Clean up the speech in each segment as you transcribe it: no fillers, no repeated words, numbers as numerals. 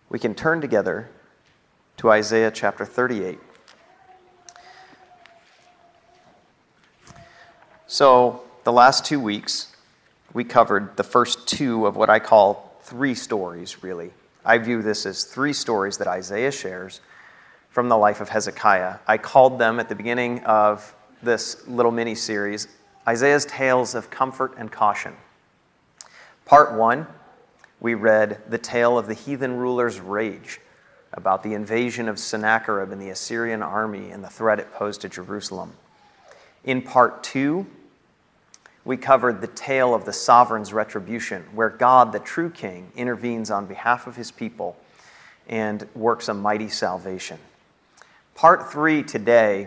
we can turn together to Isaiah chapter 38. So, the last 2 weeks, we covered the first two of what I call three stories, really. I view this as three stories that Isaiah shares from the life of Hezekiah. I called them at the beginning of this little mini-series, Isaiah's Tales of Comfort and Caution. Part 1, we read the tale of the heathen ruler's rage about the invasion of Sennacherib and the Assyrian army and the threat it posed to Jerusalem. In Part 2, we covered the tale of the sovereign's retribution, where God, the true king, intervenes on behalf of his people and works a mighty salvation. Part 3 today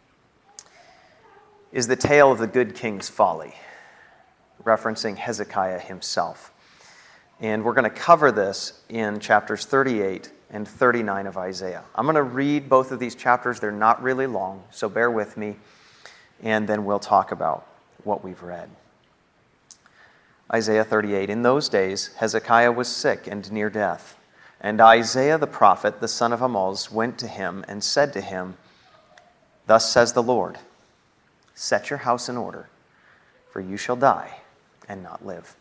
is the tale of the good king's folly, referencing Hezekiah himself. And we're going to cover this in chapters 38 and 39 of Isaiah. I'm going to read both of these chapters. They're not really long, so bear with me, and then we'll talk about what we've read. Isaiah 38. In those days, Hezekiah was sick and near death. And Isaiah the prophet, the son of Amoz, went to him and said to him, "Thus says the Lord, set your house in order, for you shall die and not live."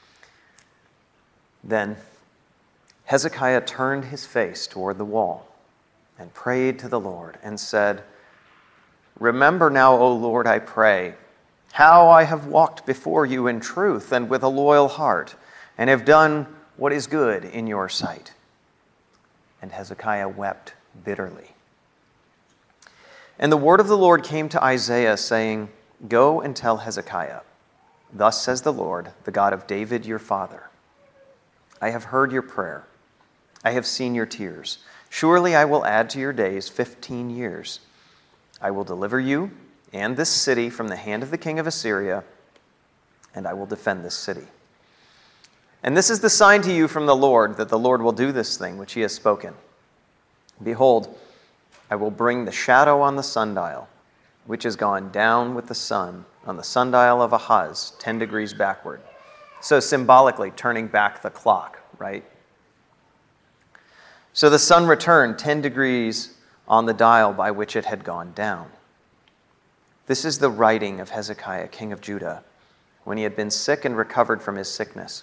Then Hezekiah turned his face toward the wall and prayed to the Lord and said, "Remember now, O Lord, I pray, how I have walked before you in truth and with a loyal heart, and have done what is good in your sight." And Hezekiah wept bitterly. And the word of the Lord came to Isaiah, saying, "Go and tell Hezekiah, thus says the Lord, the God of David your father, I have heard your prayer. I have seen your tears. Surely I will add to your days 15 years. I will deliver you and this city from the hand of the king of Assyria, and I will defend this city. And this is the sign to you from the Lord, that the Lord will do this thing which he has spoken. Behold, I will bring the shadow on the sundial, which has gone down with the sun on the sundial of Ahaz, 10 degrees backward." So symbolically turning back the clock, right? So the sun returned 10 degrees on the dial by which it had gone down. This is the writing of Hezekiah, king of Judah, when he had been sick and recovered from his sickness.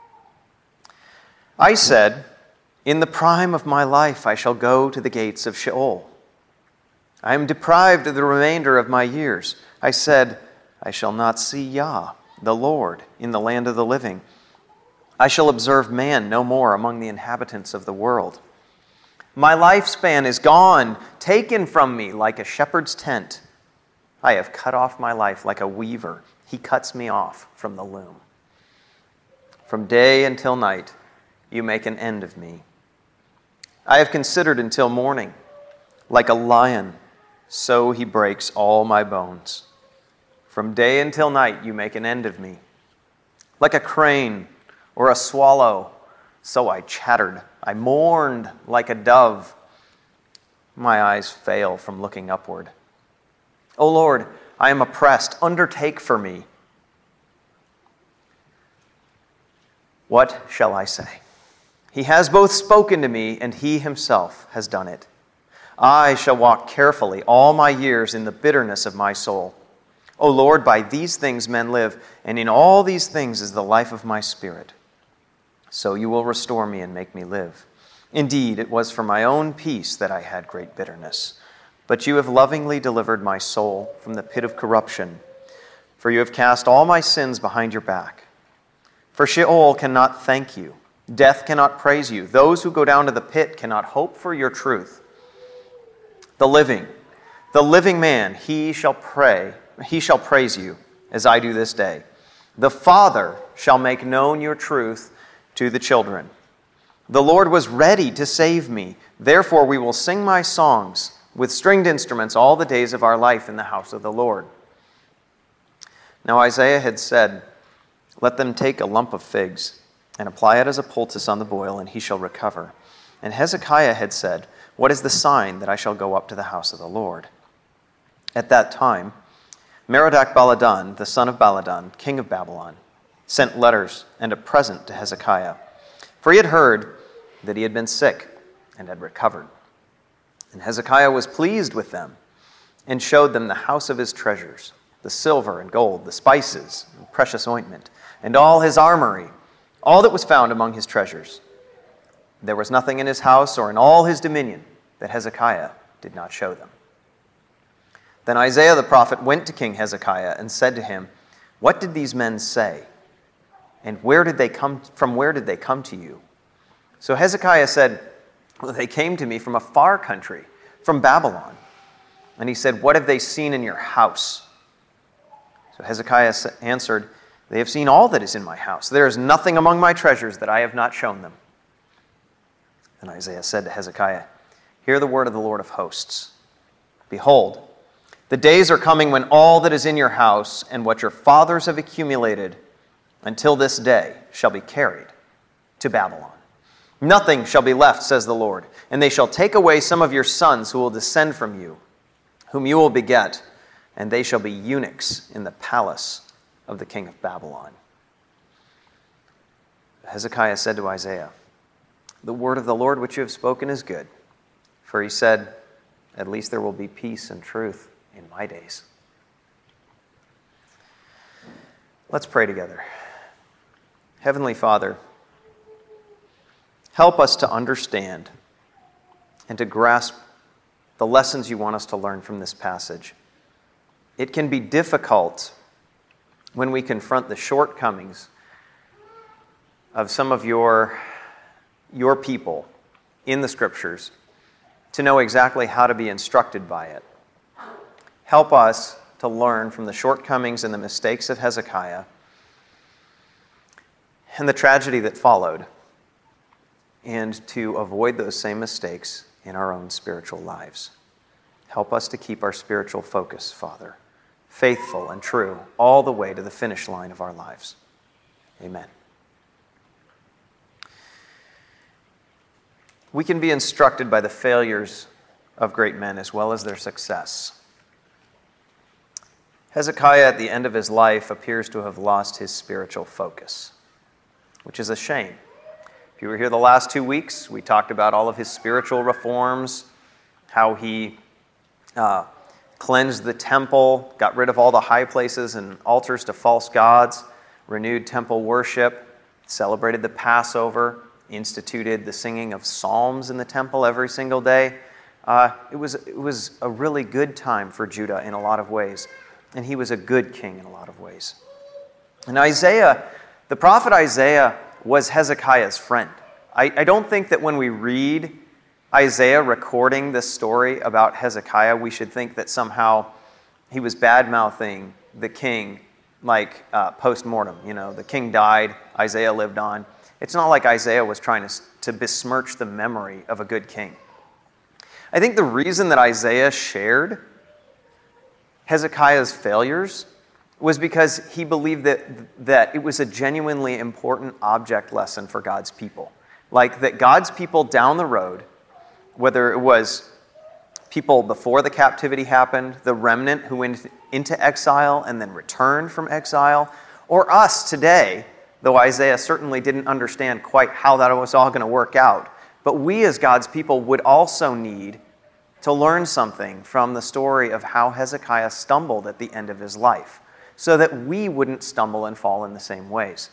"I said, in the prime of my life I shall go to the gates of Sheol. I am deprived of the remainder of my years. I said, I shall not see Yah, the Lord, in the land of the living. I shall observe man no more among the inhabitants of the world. My lifespan is gone, taken from me like a shepherd's tent. I have cut off my life like a weaver. He cuts me off from the loom. From day until night, you make an end of me. I have considered until morning. Like a lion, so he breaks all my bones. From day until night, you make an end of me. Like a crane or a swallow, so I chattered. I mourned like a dove. My eyes fail from looking upward. O Lord, I am oppressed. Undertake for me. What shall I say? He has both spoken to me, and he himself has done it. I shall walk carefully all my years in the bitterness of my soul. O Lord, by these things men live, and in all these things is the life of my spirit. So you will restore me and make me live. Indeed, it was for my own peace that I had great bitterness. But you have lovingly delivered my soul from the pit of corruption, for you have cast all my sins behind your back. For Sheol cannot thank you. Death cannot praise you. Those who go down to the pit cannot hope for your truth. The living man, he shall praise you, as I do this day. The Father shall make known your truth to the children. The Lord was ready to save me. Therefore we will sing my songs with stringed instruments all the days of our life in the house of the Lord. Now Isaiah had said, "Let them take a lump of figs and apply it as a poultice on the boil, and he shall recover." And Hezekiah had said, "What is the sign that I shall go up to the house of the Lord?" At that time, Merodach-Baladan, the son of Baladan, king of Babylon, sent letters and a present to Hezekiah, for he had heard that he had been sick. and had recovered. And Hezekiah was pleased with them and showed them the house of his treasures, the silver and gold, the spices and precious ointment, and all his armory, all that was found among his treasures. There was nothing in his house or in all his dominion that Hezekiah did not show them. Then Isaiah the prophet went to King Hezekiah and said to him, "What did these men say? And where did they come to you?" So Hezekiah said, "Well, they came to me from a far country, from Babylon." And he said, "What have they seen in your house?" So Hezekiah answered, "They have seen all that is in my house. There is nothing among my treasures that I have not shown them." Then Isaiah said to Hezekiah, "Hear the word of the Lord of hosts. Behold, the days are coming when all that is in your house and what your fathers have accumulated until this day shall be carried to Babylon. Nothing shall be left, says the Lord, and they shall take away some of your sons who will descend from you, whom you will beget, and they shall be eunuchs in the palace of the king of Babylon." Hezekiah said to Isaiah, "The word of the Lord which you have spoken is good." For he said, "At least there will be peace and truth in my days." Let's pray together. Heavenly Father, help us to understand and to grasp the lessons you want us to learn from this passage. It can be difficult when we confront the shortcomings of some of your people in the Scriptures to know exactly how to be instructed by it. Help us to learn from the shortcomings and the mistakes of Hezekiah and the tragedy that followed, and to avoid those same mistakes in our own spiritual lives. Help us to keep our spiritual focus, Father, faithful and true all the way to the finish line of our lives. Amen. We can be instructed by the failures of great men as well as their success. Hezekiah, at the end of his life, appears to have lost his spiritual focus, which is a shame. If you were here the last 2 weeks, we talked about all of his spiritual reforms, how he cleansed the temple, got rid of all the high places and altars to false gods, renewed temple worship, celebrated the Passover, instituted the singing of psalms in the temple every single day. It was a really good time for Judah in a lot of ways, and he was a good king in a lot of ways. And Isaiah, the prophet Isaiah, was Hezekiah's friend. I don't think that when we read Isaiah recording this story about Hezekiah, we should think that somehow he was bad-mouthing the king, like post-mortem. You know, the king died, Isaiah lived on. It's not like Isaiah was trying to besmirch the memory of a good king. I think the reason that Isaiah shared Hezekiah's failures was because he believed that it was a genuinely important object lesson for God's people. Like that God's people down the road, whether it was people before the captivity happened, the remnant who went into exile and then returned from exile, or us today, though Isaiah certainly didn't understand quite how that was all going to work out, but we as God's people would also need to learn something from the story of how Hezekiah stumbled at the end of his life, so that we wouldn't stumble and fall in the same ways.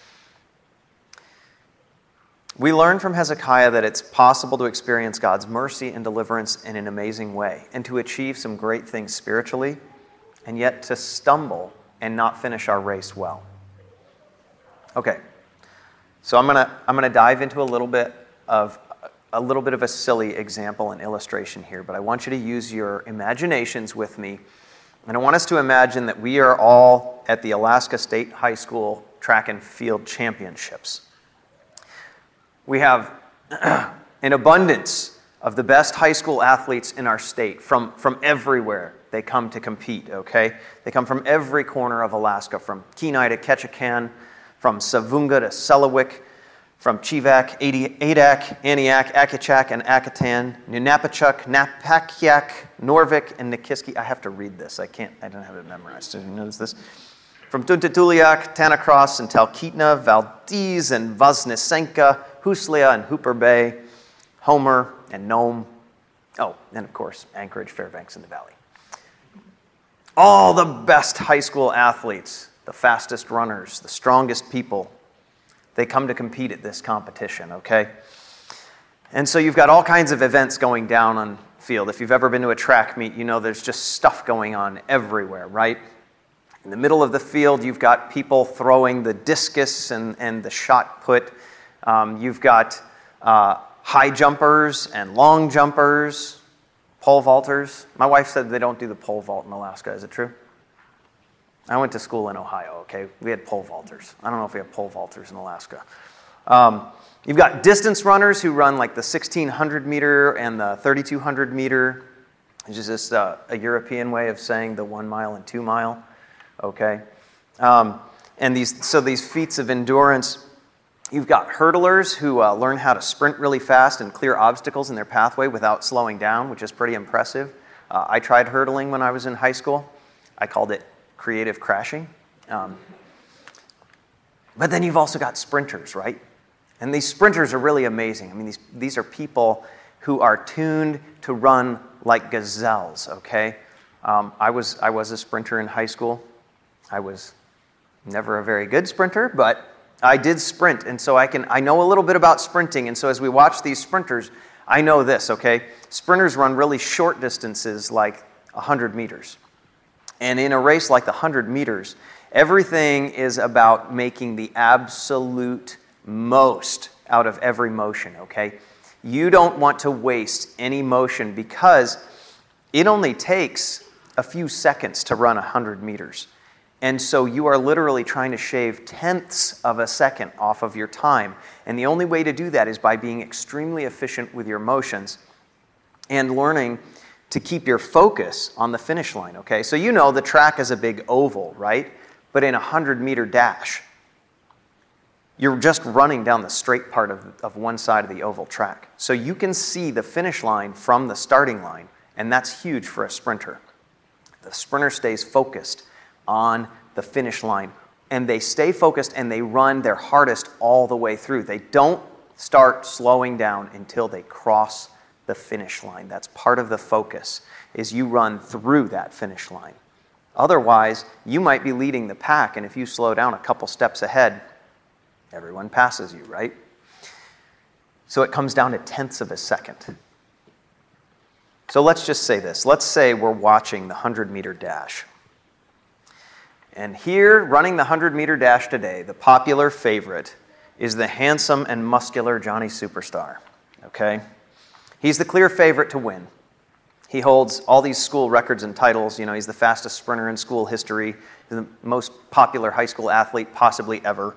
We learn from Hezekiah that it's possible to experience God's mercy and deliverance in an amazing way, and to achieve some great things spiritually, and yet to stumble and not finish our race well. Okay, so I'm gonna dive into a little bit of a silly example and illustration here, but I want you to use your imaginations with me. And I want us to imagine that we are all at the Alaska State High School Track and Field Championships. We have an abundance of the best high school athletes in our state from everywhere. They come to compete, okay? They come from every corner of Alaska, from Kenai to Ketchikan, from Savunga to Selawik, from Chivak, Adak, Aniak, Akichak, and Akitan, Nunapachuk, Napakiak, Norvik, and Nikiski. I have to read this. I don't have it memorized. Did you notice this? From Tuntatuliak, Tanacross, and Talkeetna, Valdez, and Vaznesenka, Huslia, and Hooper Bay, Homer and Nome. Oh, and of course, Anchorage, Fairbanks, and the Valley. All the best high school athletes, the fastest runners, the strongest people, they come to compete at this competition, okay? And so you've got all kinds of events going down on field. If you've ever been to a track meet, you know there's just stuff going on everywhere, right? In the middle of the field, you've got people throwing the discus and the shot put. You've got high jumpers and long jumpers, pole vaulters. My wife said they don't do the pole vault in Alaska. Is it true? I went to school in Ohio, okay? We had pole vaulters. I don't know if we have pole vaulters in Alaska. You've got distance runners who run like the 1,600 meter and the 3,200 meter, which is just a European way of saying the 1 mile and 2 mile, okay? And these feats of endurance. You've got hurdlers who learn how to sprint really fast and clear obstacles in their pathway without slowing down, which is pretty impressive. I tried hurdling when I was in high school. I called it creative crashing. But then you've also got sprinters, right? And these sprinters are really amazing. I mean, these are people who are tuned to run like gazelles, okay? I was a sprinter in high school. I was never a very good sprinter, but I did sprint, and so I know a little bit about sprinting, and so as we watch these sprinters, I know this, okay? Sprinters run really short distances, like 100 meters. And in a race like the 100 meters, everything is about making the absolute most out of every motion, okay? You don't want to waste any motion because it only takes a few seconds to run 100 meters. And so you are literally trying to shave tenths of a second off of your time. And the only way to do that is by being extremely efficient with your motions and learning to keep your focus on the finish line, okay? So you know the track is a big oval, right? But in a 100-meter dash, you're just running down the straight part of one side of the oval track. So you can see the finish line from the starting line, and that's huge for a sprinter. The sprinter stays focused on the finish line, and they stay focused and they run their hardest all the way through. They don't start slowing down until they cross the finish line. That's part of the focus, is you run through that finish line. Otherwise, you might be leading the pack, and if you slow down a couple steps ahead, everyone passes you, right? So it comes down to tenths of a second. So let's just say this. Let's say we're watching the 100-meter dash. And here, running the 100-meter dash today, the popular favorite is the handsome and muscular Johnny Superstar, okay? He's the clear favorite to win. He holds all these school records and titles. You know, he's the fastest sprinter in school history, the most popular high school athlete possibly ever,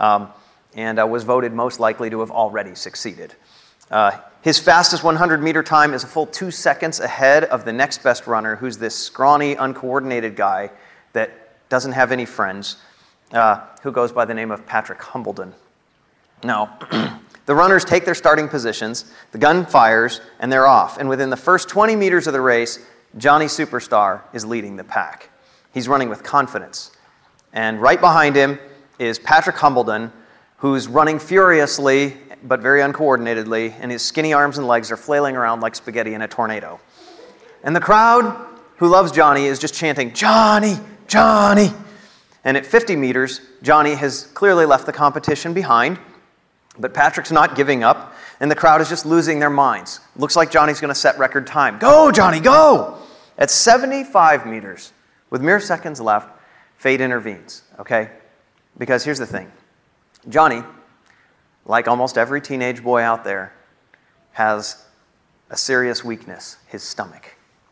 and was voted most likely to have already succeeded. His fastest 100-meter time is a full 2 seconds ahead of the next best runner, who's this scrawny, uncoordinated guy that doesn't have any friends, who goes by the name of Patrick Humbledon. Now, the runners take their starting positions, the gun fires, and they're off. And within the first 20 meters of the race, Johnny Superstar is leading the pack. He's running with confidence. And right behind him is Patrick Humbledon, who's running furiously, but very uncoordinatedly, and his skinny arms and legs are flailing around like spaghetti in a tornado. And the crowd, who loves Johnny, is just chanting, "Johnny! Johnny!" And at 50 meters, Johnny has clearly left the competition behind, but Patrick's not giving up, and the crowd is just losing their minds. Looks like Johnny's going to set record time. Go, Johnny, go! At 75 meters, with mere seconds left, fate intervenes, okay? Because here's the thing. Johnny, like almost every teenage boy out there, has a serious weakness, his stomach.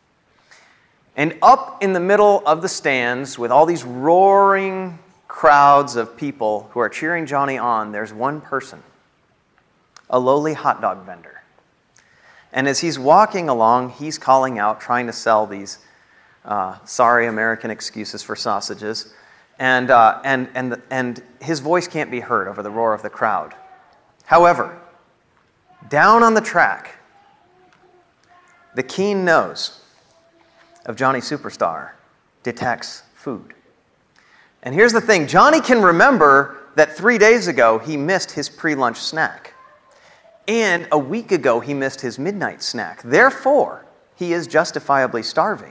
And up in the middle of the stands, with all these roaring crowds of people who are cheering Johnny on, there's one person, a lowly hot dog vendor. And as he's walking along, he's calling out, trying to sell these sorry American excuses for sausages. And his voice can't be heard over the roar of the crowd. However, down on the track, the keen nose of Johnny Superstar detects food. And here's the thing. Johnny can remember that 3 days ago he missed his pre-lunch snack. And a week ago, he missed his midnight snack. Therefore, he is justifiably starving.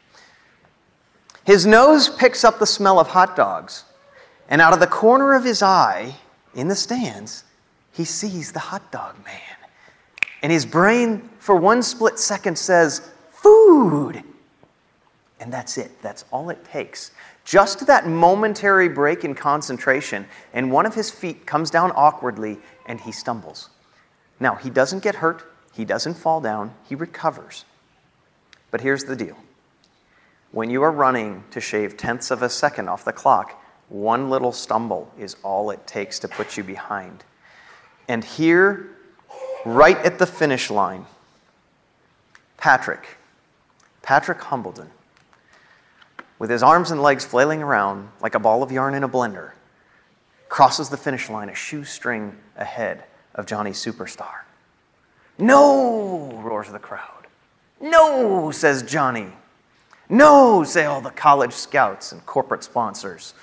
His nose picks up the smell of hot dogs, and out of the corner of his eye, in the stands, he sees the hot dog man. And his brain, for one split second, says, food. And that's it. That's all it takes. Just that momentary break in concentration, and one of his feet comes down awkwardly, and he stumbles. Now, he doesn't get hurt. He doesn't fall down. He recovers. But here's the deal. When you are running to shave tenths of a second off the clock, one little stumble is all it takes to put you behind. And here, right at the finish line, Patrick Humbledon, with his arms and legs flailing around like a ball of yarn in a blender, crosses the finish line a shoestring ahead of Johnny Superstar. No, roars the crowd. No, says Johnny. No, say all the college scouts and corporate sponsors.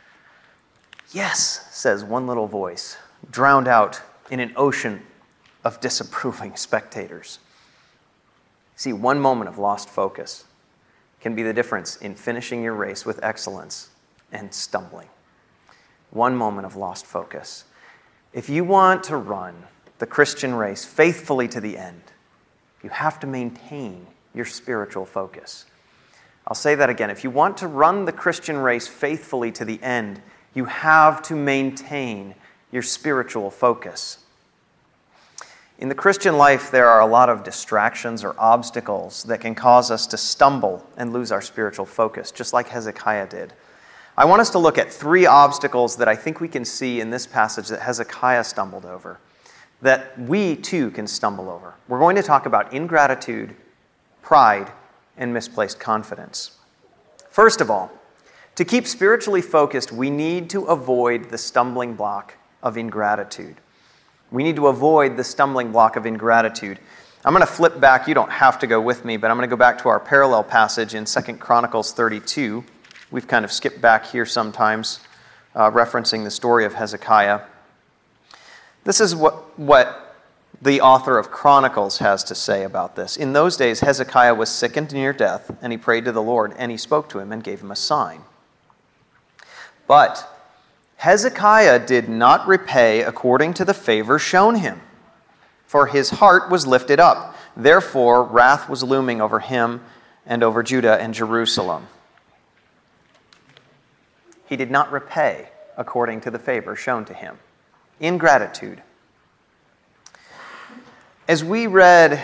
Yes, says one little voice, drowned out in an ocean of disapproving spectators. See, one moment of lost focus can be the difference in finishing your race with excellence and stumbling. One moment of lost focus. If you want to run the Christian race faithfully to the end, you have to maintain your spiritual focus. I'll say that again. If you want to run the Christian race faithfully to the end, you have to maintain your spiritual focus. In the Christian life, there are a lot of distractions or obstacles that can cause us to stumble and lose our spiritual focus, just like Hezekiah did. I want us to look at 3 obstacles that I think we can see in this passage that Hezekiah stumbled over, that we too can stumble over. We're going to talk about ingratitude, pride, and misplaced confidence. First of all, to keep spiritually focused, we need to avoid the stumbling block of ingratitude. We need to avoid the stumbling block of ingratitude. I'm going to flip back. You don't have to go with me, but I'm going to go back to our parallel passage in 2 Chronicles 32. We've kind of skipped back here sometimes, referencing the story of Hezekiah. This is what the author of Chronicles has to say about this. In those days, Hezekiah was sick and near death, and he prayed to the Lord, and he spoke to him and gave him a sign. But Hezekiah did not repay according to the favor shown him, for his heart was lifted up. Therefore, wrath was looming over him and over Judah and Jerusalem. He did not repay according to the favor shown to him. Ingratitude. As we read,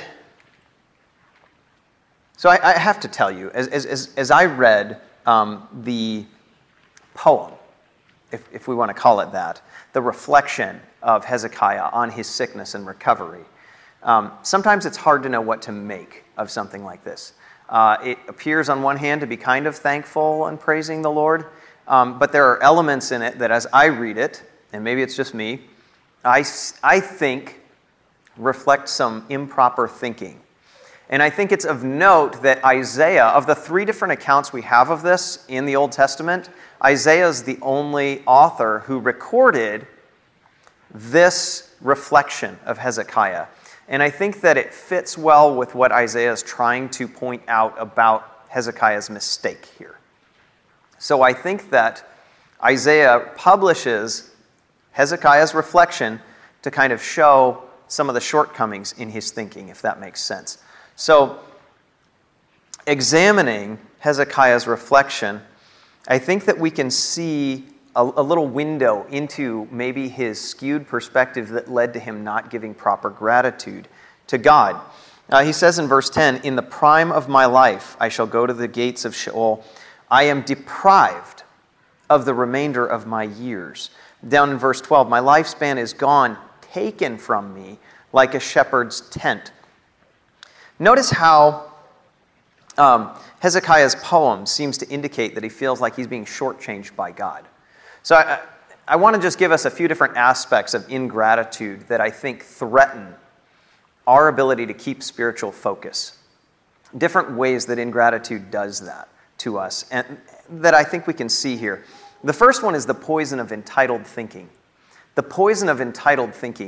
so I have to tell you, as I read the poem, if we want to call it that, the reflection of Hezekiah on his sickness and recovery, sometimes it's hard to know what to make of something like this. It appears on one hand to be kind of thankful and praising the Lord, but there are elements in it that as I read it, and maybe it's just me, I think reflect some improper thinking. And I think it's of note that Isaiah, of the 3 different accounts we have of this in the Old Testament, Isaiah is the only author who recorded this reflection of Hezekiah. And I think that it fits well with what Isaiah is trying to point out about Hezekiah's mistake here. So I think that Isaiah publishes Hezekiah's reflection to kind of show some of the shortcomings in his thinking, if that makes sense. So, examining Hezekiah's reflection, I think that we can see a little window into maybe his skewed perspective that led to him not giving proper gratitude to God. He says in verse 10, "In the prime of my life I shall go to the gates of Sheol. I am deprived of the remainder of my years." Down in verse 12, "My lifespan is gone, taken from me like a shepherd's tent." Notice how Hezekiah's poem seems to indicate that he feels like he's being shortchanged by God. So I want to just give us a few different aspects of ingratitude that I think threaten our ability to keep spiritual focus. Different ways that ingratitude does that to us, and that I think we can see here. The first one is the poison of entitled thinking. The poison of entitled thinking.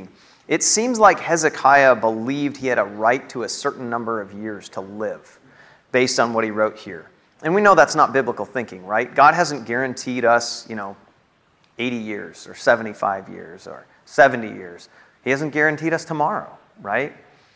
It seems like Hezekiah believed he had a right to a certain number of years to live based on what he wrote here. And we know that's not biblical thinking, right? God hasn't guaranteed us, 80 years or 75 years or 70 years. He hasn't guaranteed us tomorrow, right?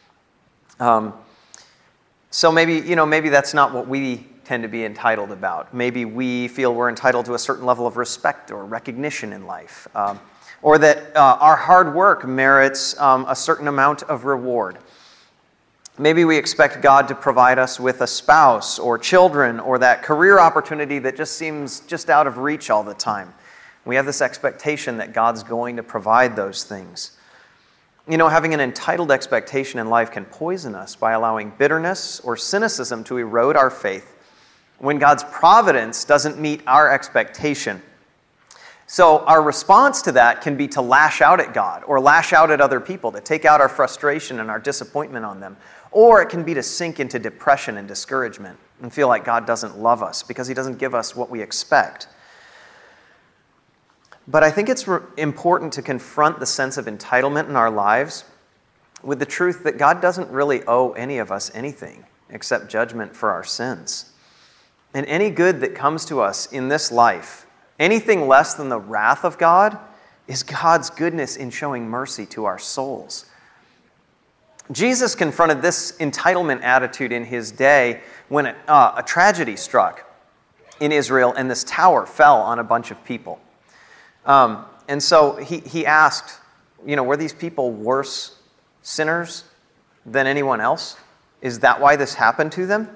So maybe that's not what we tend to be entitled about. Maybe we feel we're entitled to a certain level of respect or recognition in life, or that our hard work merits a certain amount of reward. Maybe we expect God to provide us with a spouse or children or that career opportunity that just seems just out of reach all the time. We have this expectation that God's going to provide those things. Having an entitled expectation in life can poison us by allowing bitterness or cynicism to erode our faith when God's providence doesn't meet our expectation. So our response to that can be to lash out at God or lash out at other people, to take out our frustration and our disappointment on them. Or it can be to sink into depression and discouragement and feel like God doesn't love us because he doesn't give us what we expect. But I think it's important to confront the sense of entitlement in our lives with the truth that God doesn't really owe any of us anything except judgment for our sins. And any good that comes to us in this life, anything less than the wrath of God, is God's goodness in showing mercy to our souls. Jesus confronted this entitlement attitude in his day when a tragedy struck in Israel and this tower fell on a bunch of people. And so he asked, were these people worse sinners than anyone else? Is that why this happened to them?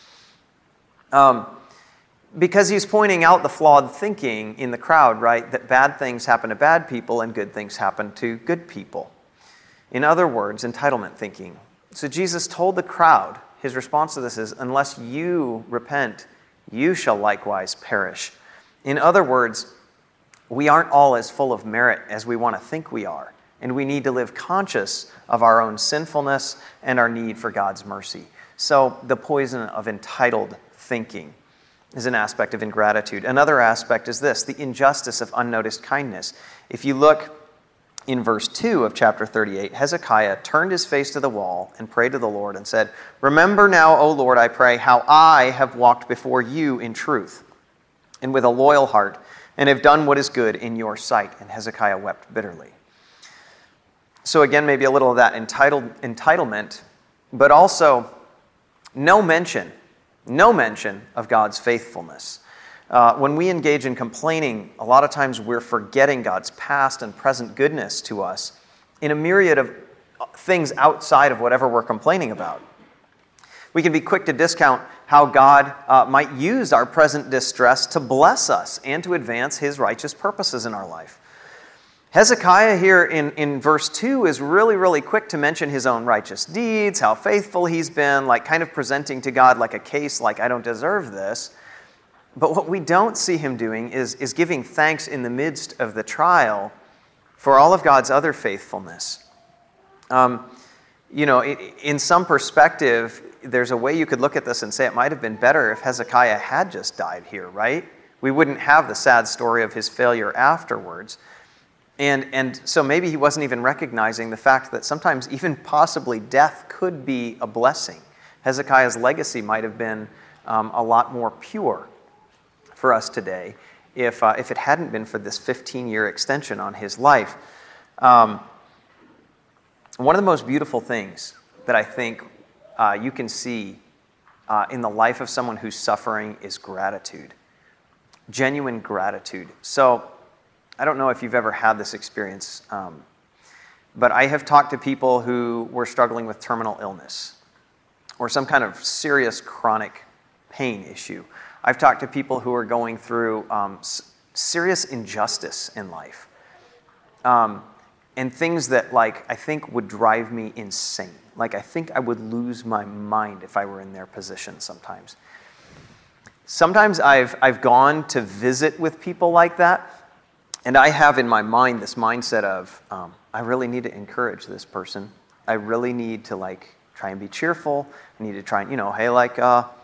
Because he's pointing out the flawed thinking in the crowd, right? That bad things happen to bad people and good things happen to good people. In other words, entitlement thinking. So Jesus told the crowd, his response to this is, unless you repent, you shall likewise perish. In other words, we aren't all as full of merit as we want to think we are, and we need to live conscious of our own sinfulness and our need for God's mercy. So the poison of entitled thinking is an aspect of ingratitude. Another aspect is this, the injustice of unnoticed kindness. If you look in verse 2 of chapter 38, Hezekiah turned his face to the wall and prayed to the Lord and said, "Remember now, O Lord, I pray, how I have walked before you in truth and with a loyal heart, and have done what is good in your sight." And Hezekiah wept bitterly. So again, maybe a little of that entitlement, but also no mention of God's faithfulness. When we engage in complaining, a lot of times we're forgetting God's past and present goodness to us in a myriad of things outside of whatever we're complaining about. We can be quick to discount how God might use our present distress to bless us and to advance his righteous purposes in our life. Hezekiah here in verse 2 is really, really quick to mention his own righteous deeds, how faithful he's been, like kind of presenting to God like a case, like I don't deserve this. But what we don't see him doing is giving thanks in the midst of the trial for all of God's other faithfulness. In some perspective, there's a way you could look at this and say it might have been better if Hezekiah had just died here, right? We wouldn't have the sad story of his failure afterwards. And so maybe he wasn't even recognizing the fact that sometimes even possibly death could be a blessing. Hezekiah's legacy might have been a lot more pure for us today if it hadn't been for this 15-year extension on his life. One of the most beautiful things that I think you can see in the life of someone who's suffering is gratitude. Genuine gratitude. So I don't know if you've ever had this experience, but I have talked to people who were struggling with terminal illness or some kind of serious chronic pain issue. I've talked to people who are going through serious injustice in life and things that, I think would drive me insane. I think I would lose my mind if I were in their position sometimes. Sometimes I've gone to visit with people like that, and I have in my mind this mindset of, I really need to encourage this person. I really need to, try and be cheerful. I need to try and,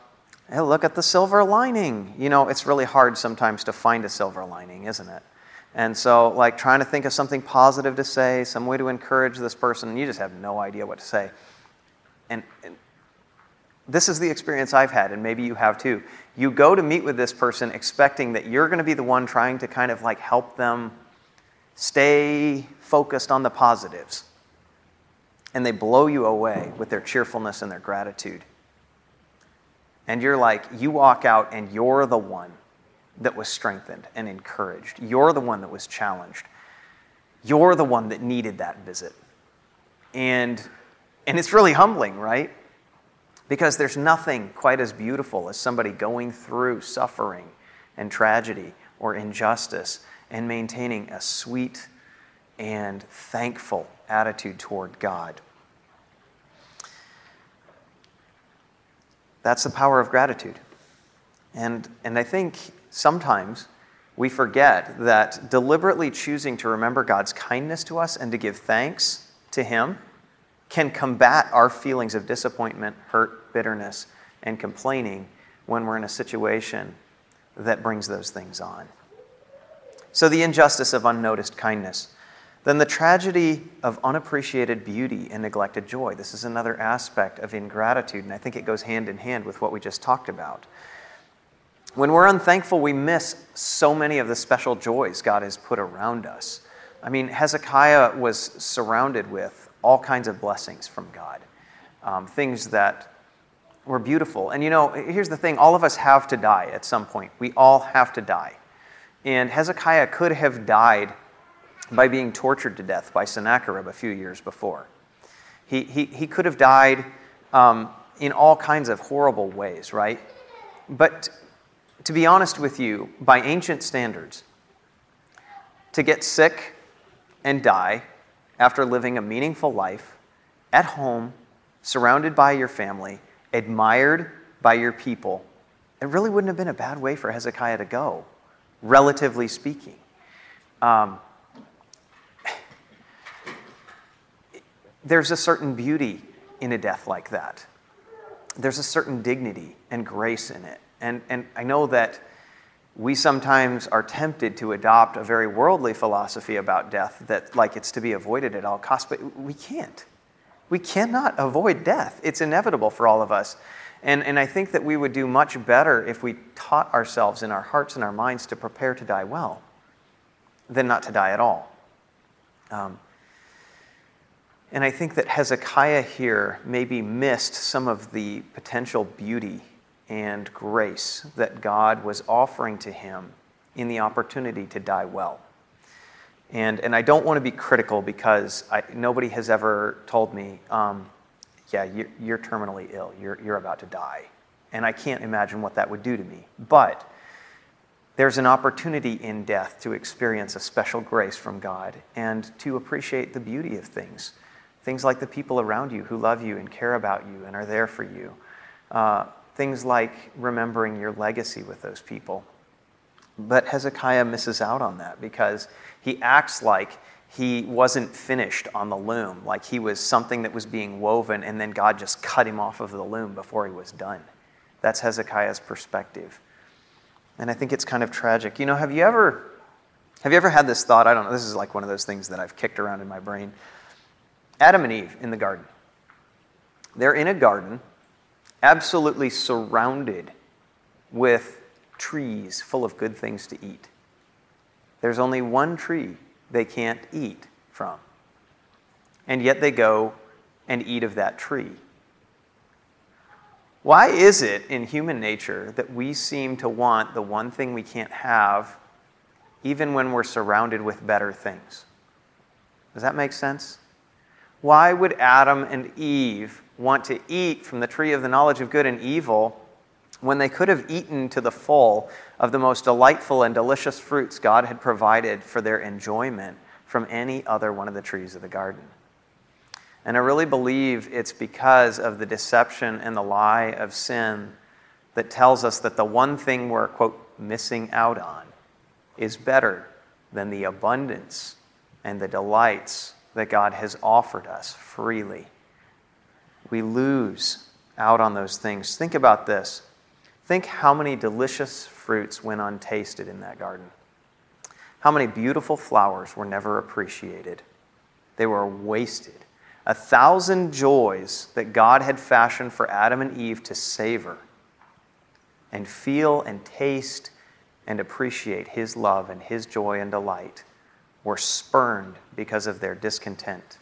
hey, look at the silver lining. It's really hard sometimes to find a silver lining, isn't it? And so, like, trying to think of something positive to say, some way to encourage this person, and you just have no idea what to say. And this is the experience I've had, and maybe you have too. You go to meet with this person expecting that you're going to be the one trying to kind of like help them stay focused on the positives. And they blow you away with their cheerfulness and their gratitude. And you're like, you walk out and you're the one that was strengthened and encouraged. You're the one that was challenged. You're the one that needed that visit. And it's really humbling, right? Because there's nothing quite as beautiful as somebody going through suffering and tragedy or injustice and maintaining a sweet and thankful attitude toward God. That's the power of gratitude. And I think sometimes we forget that deliberately choosing to remember God's kindness to us and to give thanks to Him can combat our feelings of disappointment, hurt, bitterness, and complaining when we're in a situation that brings those things on. So the injustice of unnoticed kindness. Then the tragedy of unappreciated beauty and neglected joy. This is another aspect of ingratitude, and I think it goes hand in hand with what we just talked about. When we're unthankful, we miss so many of the special joys God has put around us. I mean, Hezekiah was surrounded with all kinds of blessings from God, things that were beautiful. And you know, here's the thing, all of us have to die at some point. We all have to die. And Hezekiah could have died by being tortured to death by Sennacherib a few years before. He could have died in all kinds of horrible ways, right? But to be honest with you, by ancient standards, to get sick and die after living a meaningful life at home, surrounded by your family, admired by your people, it really wouldn't have been a bad way for Hezekiah to go, relatively speaking. There's a certain beauty in a death like that. There's a certain dignity and grace in it. And I know that we sometimes are tempted to adopt a very worldly philosophy about death that like it's to be avoided at all costs, but we can't. We cannot avoid death. It's inevitable for all of us. And I think that we would do much better if we taught ourselves in our hearts and our minds to prepare to die well than not to die at all. And I think that Hezekiah here maybe missed some of the potential beauty and grace that God was offering to him in the opportunity to die well. And I don't want to be critical because nobody has ever told me, you're terminally ill, you're about to die. And I can't imagine what that would do to me. But there's an opportunity in death to experience a special grace from God and to appreciate the beauty of things. Things like the people around you who love you and care about you and are there for you. Things like remembering your legacy with those people. But Hezekiah misses out on that because he acts like he wasn't finished on the loom, like he was something that was being woven and then God just cut him off of the loom before he was done. That's Hezekiah's perspective. And I think it's kind of tragic. You know, have you ever had this thought? I don't know, this is like one of those things that I've kicked around in my brain. Adam and Eve in the garden. They're in a garden, absolutely surrounded with trees full of good things to eat. There's only one tree they can't eat from. And yet they go and eat of that tree. Why is it in human nature that we seem to want the one thing we can't have even when we're surrounded with better things? Does that make sense? Why would Adam and Eve want to eat from the tree of the knowledge of good and evil when they could have eaten to the full of the most delightful and delicious fruits God had provided for their enjoyment from any other one of the trees of the garden? And I really believe it's because of the deception and the lie of sin that tells us that the one thing we're, quote, missing out on is better than the abundance and the delights that God has offered us freely. We lose out on those things. Think about this. Think how many delicious fruits went untasted in that garden. How many beautiful flowers were never appreciated? They were wasted. 1,000 joys that God had fashioned for Adam and Eve to savor and feel and taste and appreciate His love and His joy and delight were spurned because of their discontent.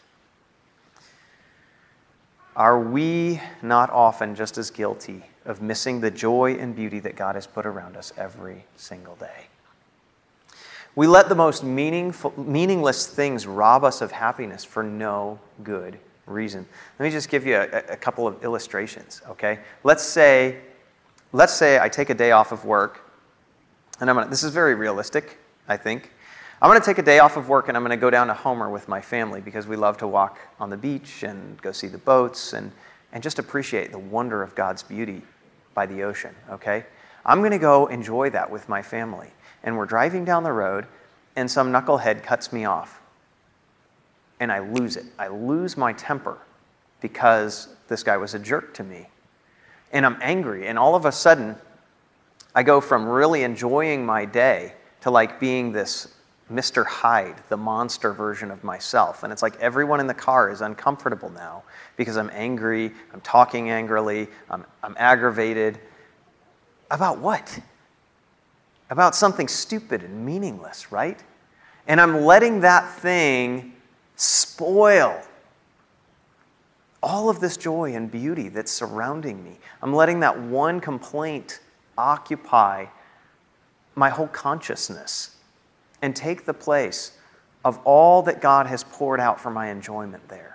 Are we not often just as guilty of missing the joy and beauty that God has put around us every single day? We let the most meaningless things rob us of happiness for no good reason. Let me just give you a couple of illustrations, okay? Let's say I take a day off of work, and this is very realistic, I think. I'm going to take a day off of work, and I'm going to go down to Homer with my family because we love to walk on the beach and go see the boats and just appreciate the wonder of God's beauty by the ocean, okay? I'm going to go enjoy that with my family. And we're driving down the road, and some knucklehead cuts me off. And I lose it. I lose my temper because this guy was a jerk to me. And I'm angry, and all of a sudden, I go from really enjoying my day to like being this Mr. Hyde, the monster version of myself. And it's like everyone in the car is uncomfortable now because I'm angry, I'm talking angrily, I'm aggravated. About what? About something stupid and meaningless, right? And I'm letting that thing spoil all of this joy and beauty that's surrounding me. I'm letting that one complaint occupy my whole consciousness and take the place of all that God has poured out for my enjoyment there.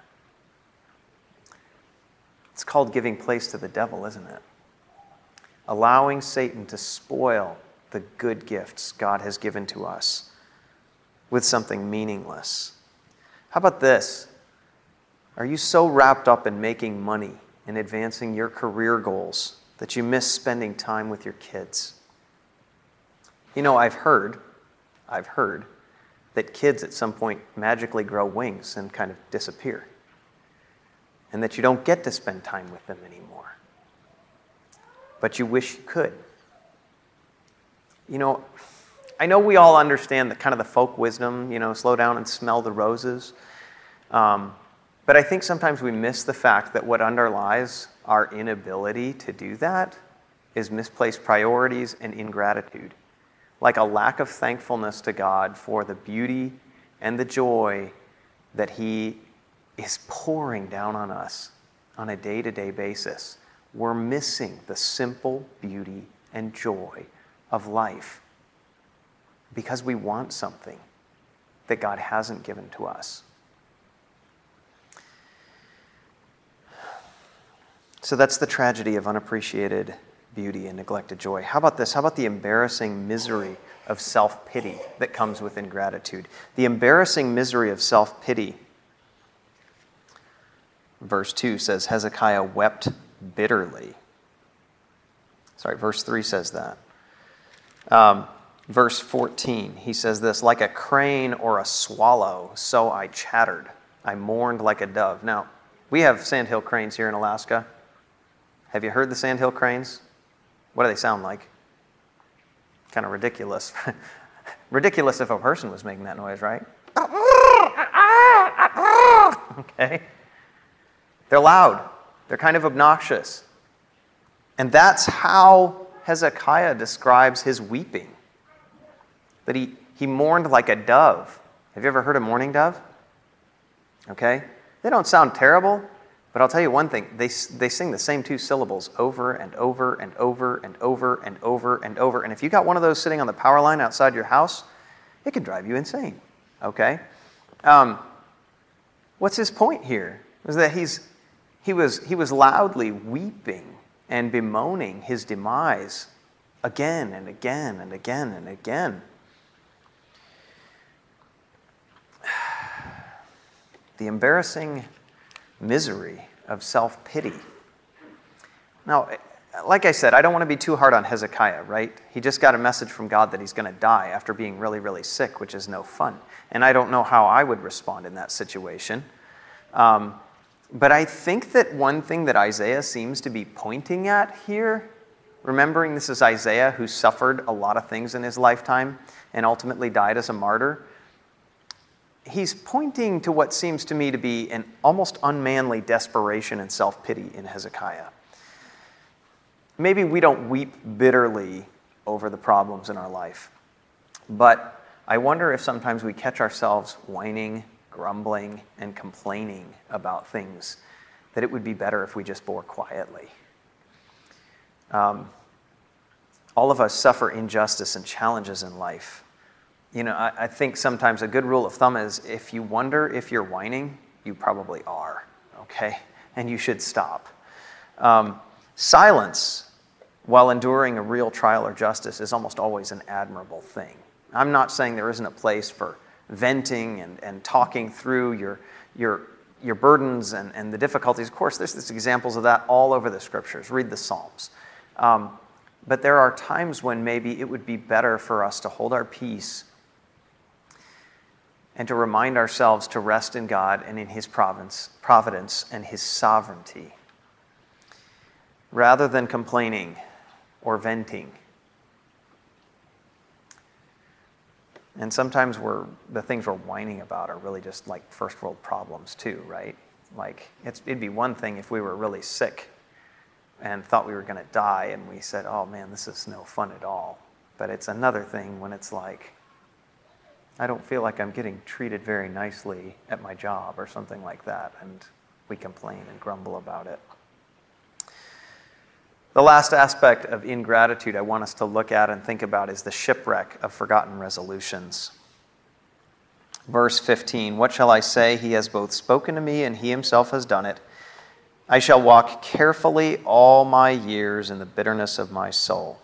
It's called giving place to the devil, isn't it? Allowing Satan to spoil the good gifts God has given to us with something meaningless. How about this? Are you so wrapped up in making money and advancing your career goals that you miss spending time with your kids? You know, I've heard that kids at some point magically grow wings and kind of disappear, and that you don't get to spend time with them anymore. But you wish you could. You know, I know we all understand the kind of the folk wisdom, slow down and smell the roses. But I think sometimes we miss the fact that what underlies our inability to do that is misplaced priorities and ingratitude. Like a lack of thankfulness to God for the beauty and the joy that He is pouring down on us on a day-to-day basis. We're missing the simple beauty and joy of life because we want something that God hasn't given to us. So that's the tragedy of unappreciated beauty and neglected joy. How about this? How about the embarrassing misery of self-pity that comes with ingratitude? The embarrassing misery of self-pity. Verse 2 says, Hezekiah wept bitterly. Verse 3 says that. Verse 14, he says this, like a crane or a swallow, so I chattered. I mourned like a dove. Now, we have sandhill cranes here in Alaska. Have you heard the sandhill cranes? What do they sound like? Kind of ridiculous. Ridiculous if a person was making that noise, right? Okay. They're loud. They're kind of obnoxious. And that's how Hezekiah describes his weeping. That he mourned like a dove. Have you ever heard a mourning dove? Okay. They don't sound terrible. But I'll tell you one thing, they sing the same two syllables over and over and over and over and over and over. And if you got one of those sitting on the power line outside your house, it can drive you insane, okay? What's his point here? Is that he was loudly weeping and bemoaning his demise again and again and again and again. The embarrassing misery of self-pity. Now, like I said, I don't want to be too hard on Hezekiah, right? He just got a message from God that he's going to die after being really, really sick, which is no fun. And I don't know how I would respond in that situation. But I think that one thing that Isaiah seems to be pointing at here remembering this is Isaiah, who suffered a lot of things in his lifetime and ultimately died as a martyr, he's pointing to what seems to me to be an almost unmanly desperation and self-pity in Hezekiah. Maybe we don't weep bitterly over the problems in our life, but I wonder if sometimes we catch ourselves whining, grumbling, and complaining about things that it would be better if we just bore quietly. All of us suffer injustice and challenges in life. I think sometimes a good rule of thumb is if you wonder if you're whining, you probably are, okay? And you should stop. Silence, while enduring a real trial or justice, is almost always an admirable thing. I'm not saying there isn't a place for venting and talking through your burdens and the difficulties. Of course, there's examples of that all over the Scriptures. Read the Psalms. But there are times when maybe it would be better for us to hold our peace and to remind ourselves to rest in God and in His providence and His sovereignty, rather than complaining or venting. And sometimes the things we're whining about are really just like first world problems too, right? Like it'd be one thing if we were really sick and thought we were going to die and we said, oh man, this is no fun at all. But it's another thing when it's like, I don't feel like I'm getting treated very nicely at my job or something like that, and we complain and grumble about it. The last aspect of ingratitude I want us to look at and think about is the shipwreck of forgotten resolutions. Verse 15, what shall I say? He has both spoken to me and He Himself has done it. I shall walk carefully all my years in the bitterness of my soul.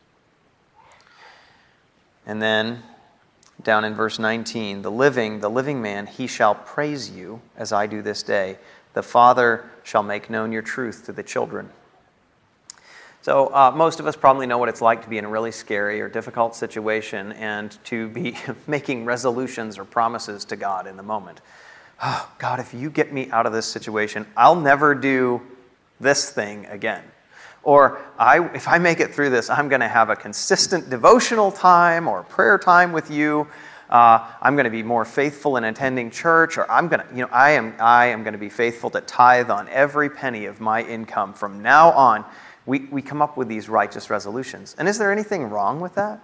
And then, down in verse 19, the living man, he shall praise you as I do this day. The Father shall make known your truth to the children. So most of us probably know what it's like to be in a really scary or difficult situation and to be making resolutions or promises to God in the moment. Oh, God, if you get me out of this situation, I'll never do this thing again. Or if I make it through this, I'm going to have a consistent devotional time or prayer time with you. I'm going to be more faithful in attending church, or I am going to be faithful to tithe on every penny of my income from now on. We come up with these righteous resolutions. And is there anything wrong with that?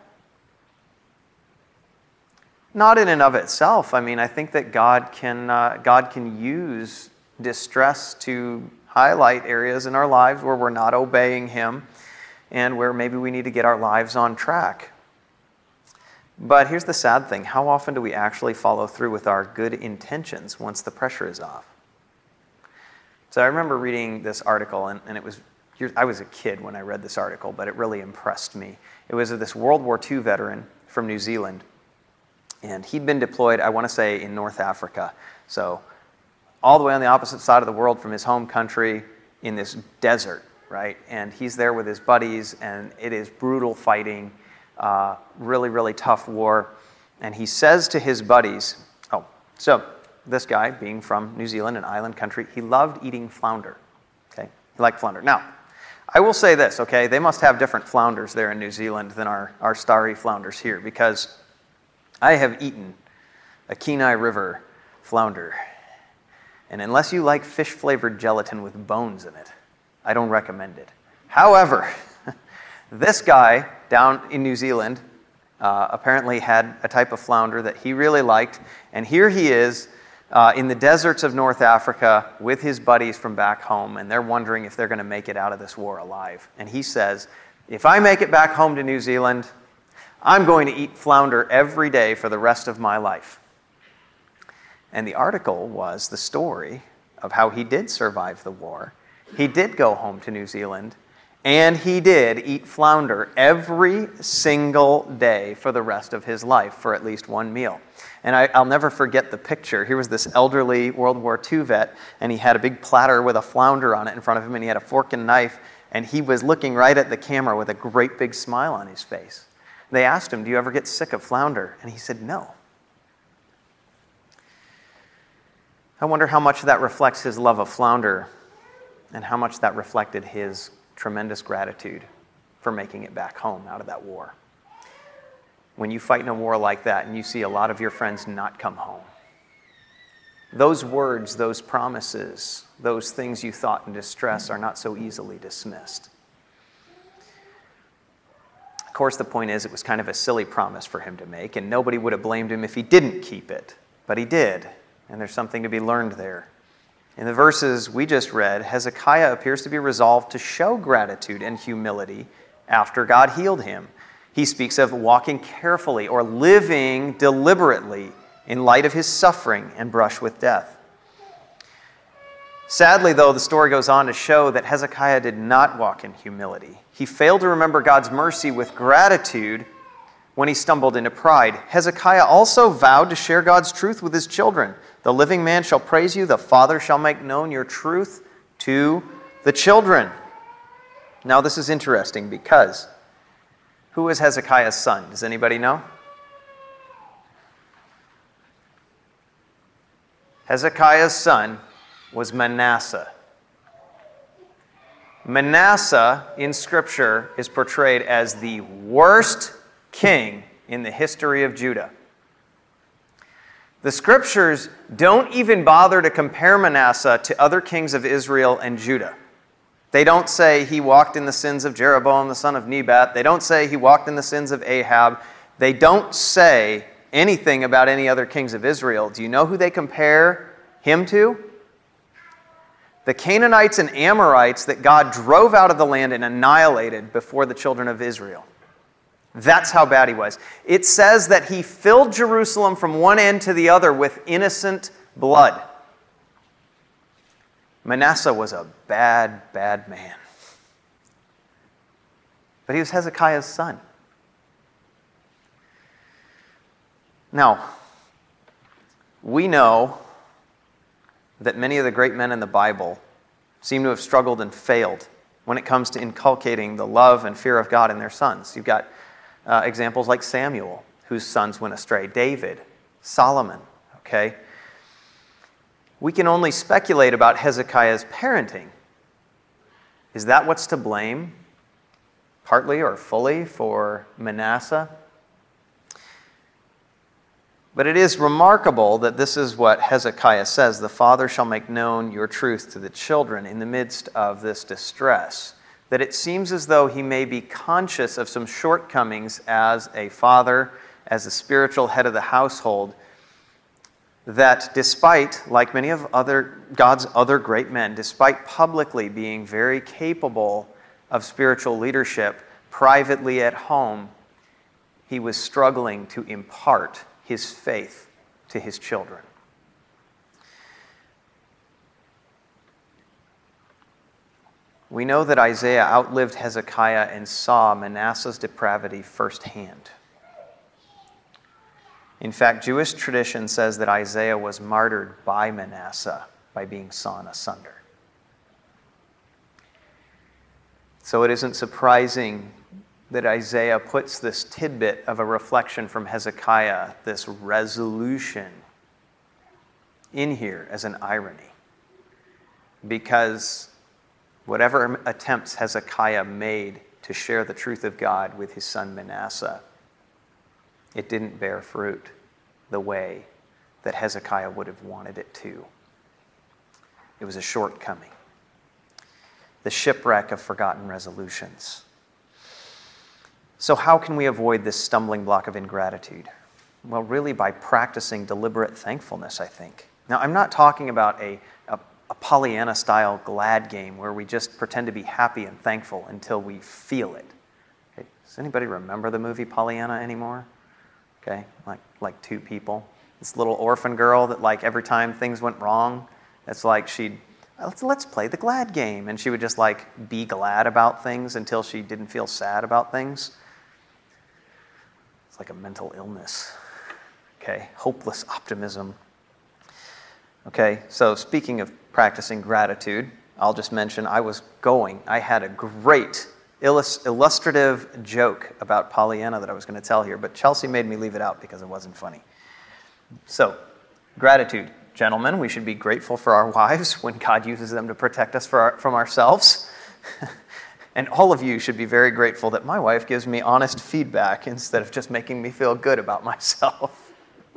Not in and of itself. I mean, I think that God can use distress to highlight areas in our lives where we're not obeying Him and where maybe we need to get our lives on track. But here's the sad thing. How often do we actually follow through with our good intentions once the pressure is off? So I remember reading this article, and I was a kid when I read this article, but it really impressed me. It was of this World War II veteran from New Zealand, and he'd been deployed, I want to say, in North Africa. So all the way on the opposite side of the world from his home country in this desert, right? And he's there with his buddies, and it is brutal fighting, really, really tough war. And he says to his buddies, so this guy, being from New Zealand, an island country, he loved eating flounder, okay? He liked flounder. Now, I will say this, okay? They must have different flounders there in New Zealand than our starry flounders here, because I have eaten a Kenai River flounder. And unless you like fish-flavored gelatin with bones in it, I don't recommend it. However, this guy down in New Zealand apparently had a type of flounder that he really liked. And here he is in the deserts of North Africa with his buddies from back home, and they're wondering if they're going to make it out of this war alive. And he says, if I make it back home to New Zealand, I'm going to eat flounder every day for the rest of my life. And the article was the story of how he did survive the war. He did go home to New Zealand, and he did eat flounder every single day for the rest of his life for at least one meal. And I'll never forget the picture. Here was this elderly World War II vet, and he had a big platter with a flounder on it in front of him, and he had a fork and knife, and he was looking right at the camera with a great big smile on his face. They asked him, do you ever get sick of flounder? And he said, no. I wonder how much that reflects his love of flounder and how much that reflected his tremendous gratitude for making it back home out of that war. When you fight in a war like that and you see a lot of your friends not come home, those words, those promises, those things you thought in distress are not so easily dismissed. Of course, the point is it was kind of a silly promise for him to make, and nobody would have blamed him if he didn't keep it. But he did, and there's something to be learned there. In the verses we just read, Hezekiah appears to be resolved to show gratitude and humility after God healed him. He speaks of walking carefully or living deliberately in light of his suffering and brush with death. Sadly, though, the story goes on to show that Hezekiah did not walk in humility. He failed to remember God's mercy with gratitude when he stumbled into pride. Hezekiah also vowed to share God's truth with his children. The living man shall praise you, the father shall make known your truth to the children. Now, this is interesting because who was Hezekiah's son? Does anybody know? Hezekiah's son was Manasseh. Manasseh in Scripture is portrayed as the worst king in the history of Judah. The Scriptures don't even bother to compare Manasseh to other kings of Israel and Judah. They don't say he walked in the sins of Jeroboam, the son of Nebat. They don't say he walked in the sins of Ahab. They don't say anything about any other kings of Israel. Do you know who they compare him to? The Canaanites and Amorites that God drove out of the land and annihilated before the children of Israel. That's how bad he was. It says that he filled Jerusalem from one end to the other with innocent blood. Manasseh was a bad, bad man. But he was Hezekiah's son. Now, we know that many of the great men in the Bible seem to have struggled and failed when it comes to inculcating the love and fear of God in their sons. You've got examples like Samuel, whose sons went astray, David, Solomon, okay? We can only speculate about Hezekiah's parenting. Is that what's to blame, partly or fully, for Manasseh? But it is remarkable that this is what Hezekiah says, the father shall make known your truth to the children in the midst of this distress. That it seems as though he may be conscious of some shortcomings as a father, as a spiritual head of the household, that despite, like many of God's other great men, despite publicly being very capable of spiritual leadership, privately at home, he was struggling to impart his faith to his children. We know that Isaiah outlived Hezekiah and saw Manasseh's depravity firsthand. In fact, Jewish tradition says that Isaiah was martyred by Manasseh by being sawn asunder. So it isn't surprising that Isaiah puts this tidbit of a reflection from Hezekiah, this resolution, in here as an irony. Because whatever attempts Hezekiah made to share the truth of God with his son Manasseh, it didn't bear fruit the way that Hezekiah would have wanted it to. It was a shortcoming. The shipwreck of forgotten resolutions. So how can we avoid this stumbling block of ingratitude? Well, really by practicing deliberate thankfulness, I think. Now, I'm not talking about a Pollyanna-style glad game where we just pretend to be happy and thankful until we feel it. Okay. Does anybody remember the movie Pollyanna anymore? Okay, like two people. This little orphan girl that like every time things went wrong, it's like let's play the glad game. And she would just like be glad about things until she didn't feel sad about things. It's like a mental illness. Okay, hopeless optimism. Okay, so speaking of practicing gratitude, I'll just mention I had a great illustrative joke about Pollyanna that I was going to tell here, but Chelsea made me leave it out because it wasn't funny. So, gratitude. Gentlemen, we should be grateful for our wives when God uses them to protect us from ourselves. And all of you should be very grateful that my wife gives me honest feedback instead of just making me feel good about myself.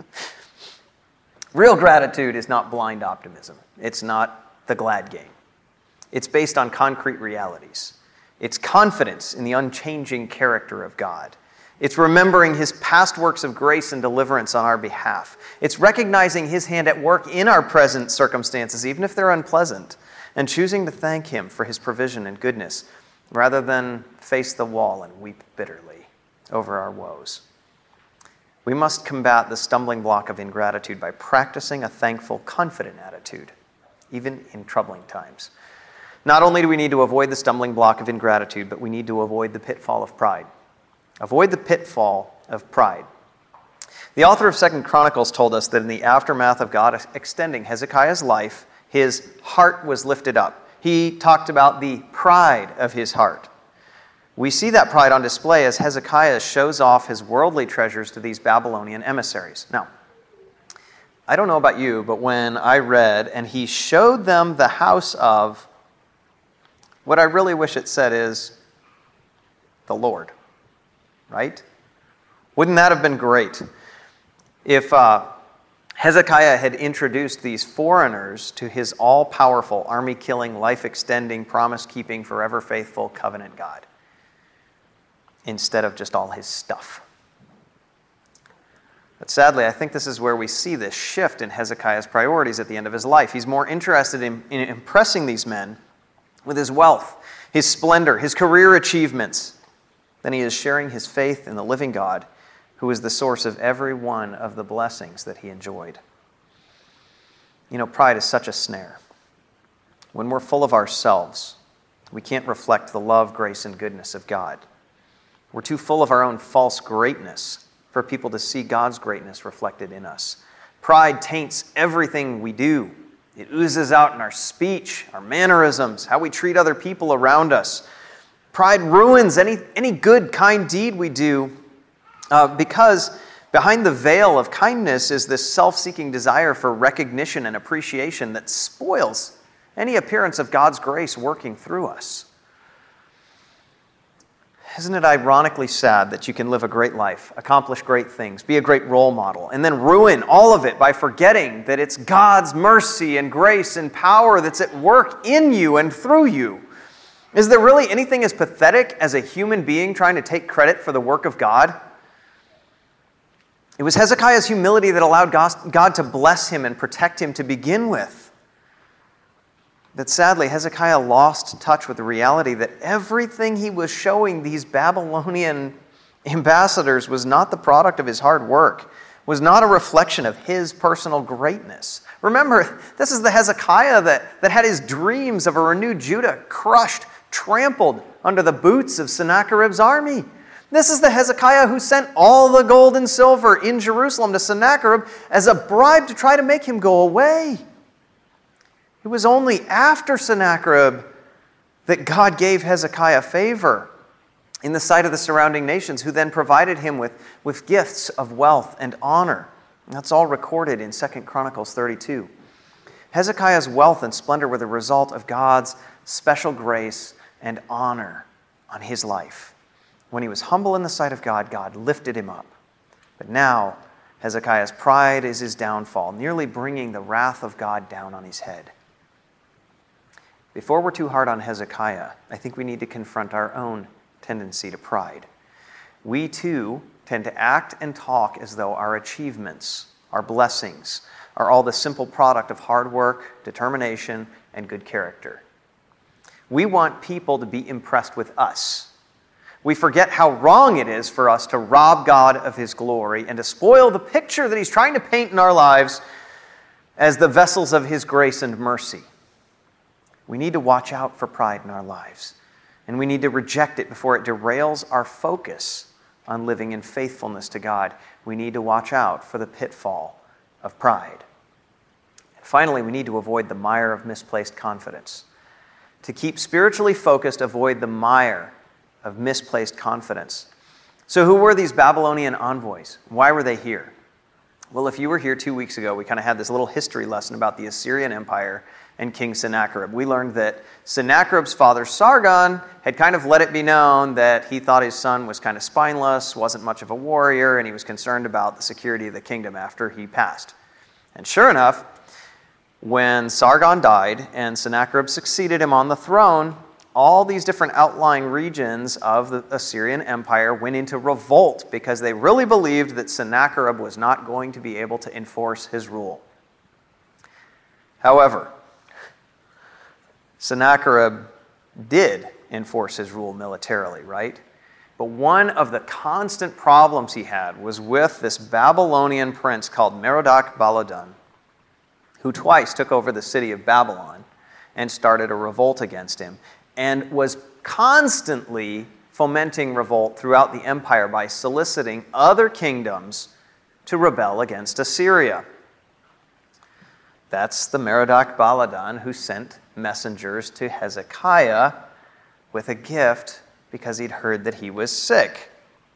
Real gratitude is not blind optimism. It's not the glad game. It's based on concrete realities. It's confidence in the unchanging character of God. It's remembering his past works of grace and deliverance on our behalf. It's recognizing his hand at work in our present circumstances, even if they're unpleasant, and choosing to thank him for his provision and goodness, rather than face the wall and weep bitterly over our woes. We must combat the stumbling block of ingratitude by practicing a thankful, confident attitude, even in troubling times. Not only do we need to avoid the stumbling block of ingratitude, but we need to avoid the pitfall of pride. Avoid the pitfall of pride. The author of 2 Chronicles told us that in the aftermath of God extending Hezekiah's life, his heart was lifted up. He talked about the pride of his heart. We see that pride on display as Hezekiah shows off his worldly treasures to these Babylonian emissaries. Now, I don't know about you, but when I read, and he showed them the house of, what I really wish it said is, the Lord. Right? Wouldn't that have been great if Hezekiah had introduced these foreigners to his all-powerful, army-killing, life-extending, promise-keeping, forever faithful covenant God, instead of just all his stuff? But sadly, I think this is where we see this shift in Hezekiah's priorities at the end of his life. He's more interested in impressing these men with his wealth, his splendor, his career achievements, than he is sharing his faith in the living God, who is the source of every one of the blessings that he enjoyed. You know, pride is such a snare. When we're full of ourselves, we can't reflect the love, grace, and goodness of God. We're too full of our own false greatness for people to see God's greatness reflected in us. Pride taints everything we do. It oozes out in our speech, our mannerisms, how we treat other people around us. Pride ruins any good, kind deed we do because behind the veil of kindness is this self-seeking desire for recognition and appreciation that spoils any appearance of God's grace working through us. Isn't it ironically sad that you can live a great life, accomplish great things, be a great role model, and then ruin all of it by forgetting that it's God's mercy and grace and power that's at work in you and through you? Is there really anything as pathetic as a human being trying to take credit for the work of God? It was Hezekiah's humility that allowed God to bless him and protect him to begin with. But sadly, Hezekiah lost touch with the reality that everything he was showing these Babylonian ambassadors was not the product of his hard work, was not a reflection of his personal greatness. Remember, this is the Hezekiah that had his dreams of a renewed Judah crushed, trampled under the boots of Sennacherib's army. This is the Hezekiah who sent all the gold and silver in Jerusalem to Sennacherib as a bribe to try to make him go away. It was only after Sennacherib that God gave Hezekiah favor in the sight of the surrounding nations, who then provided him with gifts of wealth and honor. And that's all recorded in 2 Chronicles 32. Hezekiah's wealth and splendor were the result of God's special grace and honor on his life. When he was humble in the sight of God, God lifted him up. But now, Hezekiah's pride is his downfall, nearly bringing the wrath of God down on his head. Before we're too hard on Hezekiah, I think we need to confront our own tendency to pride. We too tend to act and talk as though our achievements, our blessings, are all the simple product of hard work, determination, and good character. We want people to be impressed with us. We forget how wrong it is for us to rob God of his glory and to spoil the picture that he's trying to paint in our lives as the vessels of his grace and mercy. We need to watch out for pride in our lives, and we need to reject it before it derails our focus on living in faithfulness to God. We need to watch out for the pitfall of pride. And finally, we need to avoid the mire of misplaced confidence. To keep spiritually focused, avoid the mire of misplaced confidence. So who were these Babylonian envoys? Why were they here? Well, if you were here 2 weeks ago, we kind of had this little history lesson about the Assyrian Empire and King Sennacherib. We learned that Sennacherib's father, Sargon, had kind of let it be known that he thought his son was kind of spineless, wasn't much of a warrior, and he was concerned about the security of the kingdom after he passed. And sure enough, when Sargon died and Sennacherib succeeded him on the throne, all these different outlying regions of the Assyrian Empire went into revolt because they really believed that Sennacherib was not going to be able to enforce his rule. However, Sennacherib did enforce his rule militarily, right? But one of the constant problems he had was with this Babylonian prince called Merodach-Baladan, who twice took over the city of Babylon and started a revolt against him, and was constantly fomenting revolt throughout the empire by soliciting other kingdoms to rebel against Assyria. That's the Merodach-Baladan who sent messengers to Hezekiah with a gift because he'd heard that he was sick.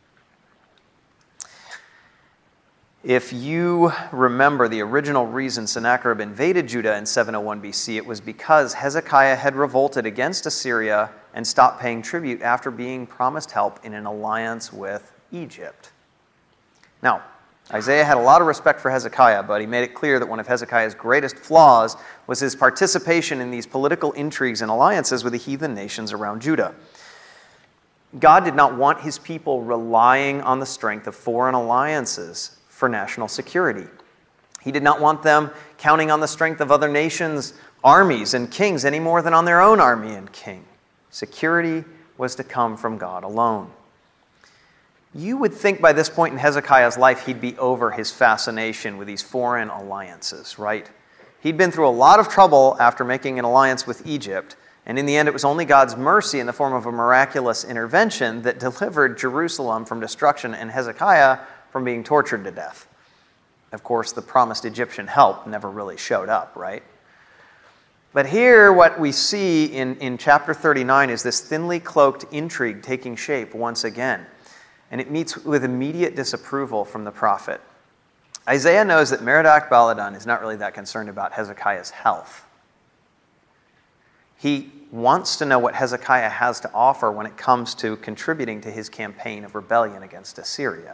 If you remember the original reason Sennacherib invaded Judah in 701 BC, it was because Hezekiah had revolted against Assyria and stopped paying tribute after being promised help in an alliance with Egypt. Now, Isaiah had a lot of respect for Hezekiah, but he made it clear that one of Hezekiah's greatest flaws was his participation in these political intrigues and alliances with the heathen nations around Judah. God did not want his people relying on the strength of foreign alliances for national security. He did not want them counting on the strength of other nations' armies and kings any more than on their own army and king. Security was to come from God alone. You would think by this point in Hezekiah's life he'd be over his fascination with these foreign alliances, right? He'd been through a lot of trouble after making an alliance with Egypt, and in the end it was only God's mercy in the form of a miraculous intervention that delivered Jerusalem from destruction and Hezekiah from being tortured to death. Of course, the promised Egyptian help never really showed up, right? But here, what we see in chapter 39 is this thinly cloaked intrigue taking shape once again. And it meets with immediate disapproval from the prophet. Isaiah knows that Merodach-Baladan is not really that concerned about Hezekiah's health. He wants to know what Hezekiah has to offer when it comes to contributing to his campaign of rebellion against Assyria.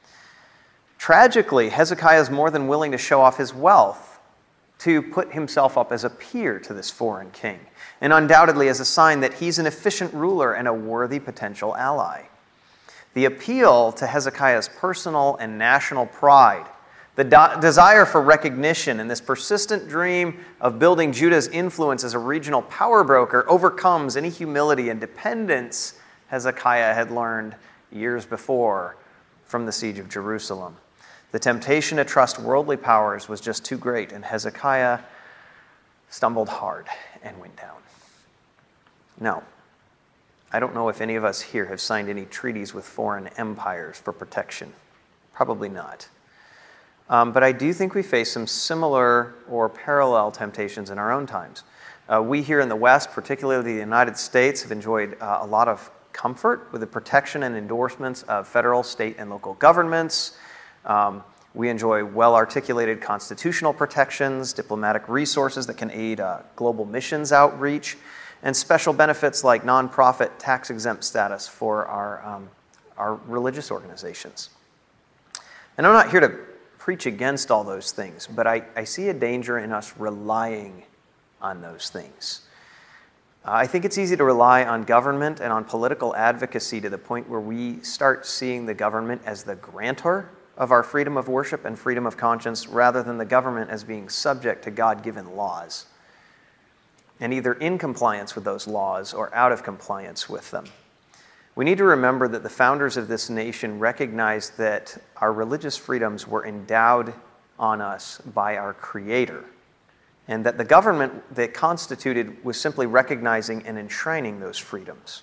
Tragically, Hezekiah is more than willing to show off his wealth to put himself up as a peer to this foreign king, and undoubtedly as a sign that he's an efficient ruler and a worthy potential ally. The appeal to Hezekiah's personal and national pride, the desire for recognition, and this persistent dream of building Judah's influence as a regional power broker overcomes any humility and dependence Hezekiah had learned years before from the siege of Jerusalem. The temptation to trust worldly powers was just too great, and Hezekiah stumbled hard and went down. Now, I don't know if any of us here have signed any treaties with foreign empires for protection. Probably not. But I do think we face some similar or parallel temptations in our own times. We here in the West, particularly the United States, have enjoyed a lot of comfort with the protection and endorsements of federal, state, and local governments. We enjoy well-articulated constitutional protections, diplomatic resources that can aid global missions outreach, and special benefits like nonprofit tax-exempt status for our religious organizations. And I'm not here to preach against all those things, but I see a danger in us relying on those things. I think it's easy to rely on government and on political advocacy to the point where we start seeing the government as the grantor of our freedom of worship and freedom of conscience rather than the government as being subject to God-given laws and either in compliance with those laws or out of compliance with them. We need to remember that the founders of this nation recognized that our religious freedoms were endowed on us by our Creator, and that the government that constituted was simply recognizing and enshrining those freedoms.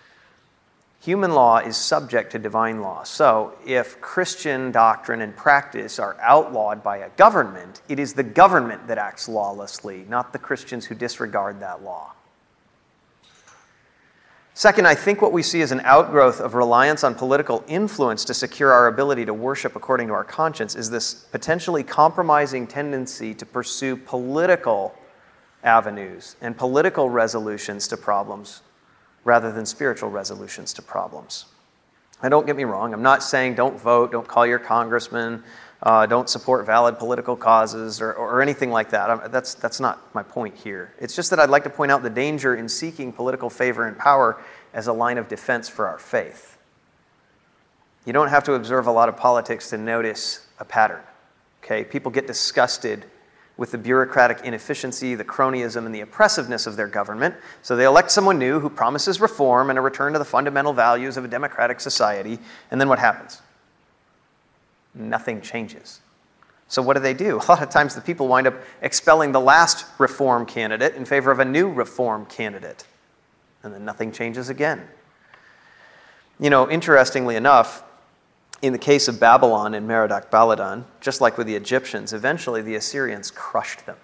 Human law is subject to divine law. So if Christian doctrine and practice are outlawed by a government, it is the government that acts lawlessly, not the Christians who disregard that law. Second, I think what we see is an outgrowth of reliance on political influence to secure our ability to worship according to our conscience is this potentially compromising tendency to pursue political avenues and political resolutions to problems rather than spiritual resolutions to problems. Now, don't get me wrong. I'm not saying don't vote, don't call your congressman, don't support valid political causes or anything like that. That's not my point here. It's just that I'd like to point out the danger in seeking political favor and power as a line of defense for our faith. You don't have to observe a lot of politics to notice a pattern. Okay? People get disgusted with the bureaucratic inefficiency, the cronyism, and the oppressiveness of their government, so they elect someone new who promises reform and a return to the fundamental values of a democratic society, and then what happens? Nothing changes. So what do? A lot of times the people wind up expelling the last reform candidate in favor of a new reform candidate, and then nothing changes again. You know, interestingly enough, in the case of Babylon and Merodach Baladan, just like with the Egyptians, eventually the Assyrians crushed them.